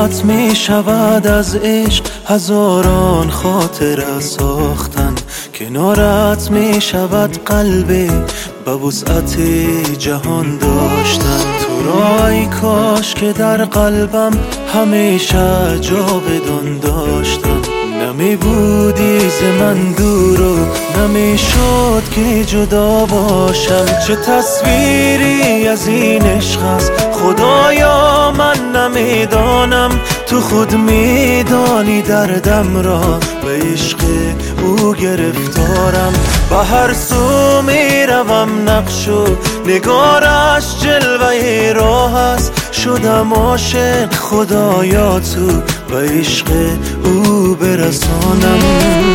کنارت می شود از عشق هزاران خاطره ساختن، کنارت می شود قلبی به وسعت جهان داشتن. تو را ای کاش که در قلبم همیشه جاودان داشتم، نمی بودی ز من دور و نمی شد که جدا باشم. چه تصویری از این عشق است خدایا من نمیدانم، تو خود میدانی دردم را به عشق او گرفتارم. به هر سو میروم نقش و نگارش جلوه راه است، شدم عاشق خدایا تو به عشق او برسانم.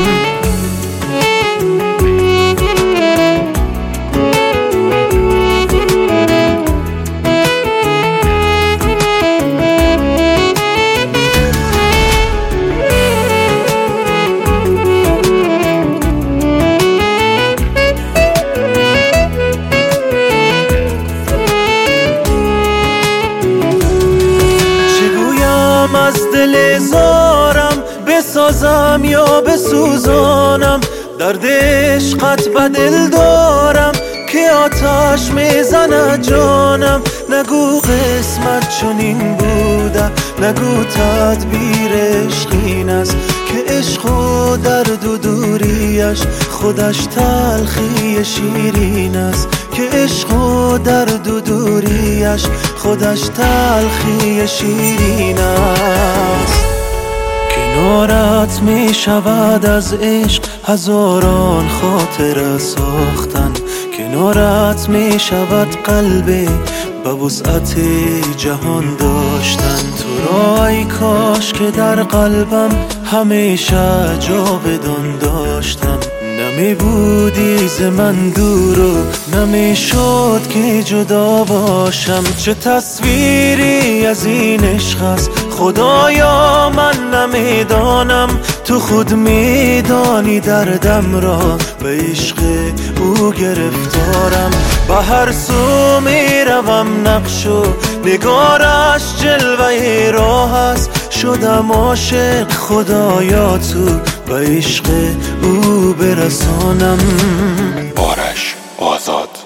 از دل زارم بسازم یا بسوزانم، درد عشقت به دل دارم که آتش میزند جانم. نگو قسمت چنین بوده، نگو تدبیر عشق این است که عشق و درد و دوریش خودش تلخی شیرین است، که عشق و درد و دوریش خودش تلخی شیرین است. کنارت می شود از عشق هزاران خاطره ساختن، کنارت می شود قلبی به وسعت جهان داشتن. تو را ای کاش که در قلبم همیشه جاودان داشتم، نمی بودی ز من دور و نمی شد که جدا باشم. چه تصویری از این عشق است خدایا من نمیدانم، تو خود میدانی دردم را به عشق او گرفتارم. به هر سو میروم نقش و نگارش جلوه راه است، شدم عاشق خدایا تو به عشق او برسانم. آرش آزاد.